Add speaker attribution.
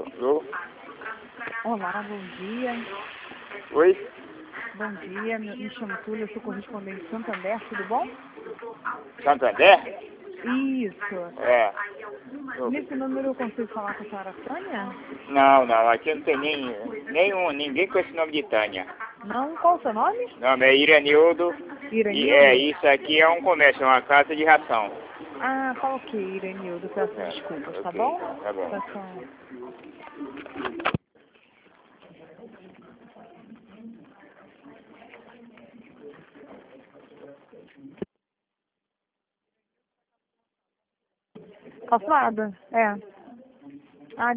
Speaker 1: Alô?
Speaker 2: Olá, bom dia.
Speaker 1: Oi?
Speaker 2: Bom dia, me chamo Túlia, eu sou correspondente de Santander, tudo bom?
Speaker 1: Santander?
Speaker 2: Isso.
Speaker 1: É.
Speaker 2: Nesse número eu consigo falar com a senhora Tânia?
Speaker 1: Não, aqui não tem ninguém com esse nome de Tânia.
Speaker 2: Não? Qual o seu nome?
Speaker 1: O nome é Iranildo. E
Speaker 2: Iranildo?
Speaker 1: isso aqui é um comércio, é uma casa de ração.
Speaker 2: Ah, tá ok, Iranildo, peço
Speaker 1: É,
Speaker 2: desculpas, tá
Speaker 1: ok,
Speaker 2: bom?
Speaker 1: tá bom.
Speaker 2: Tá com... Calçada? É.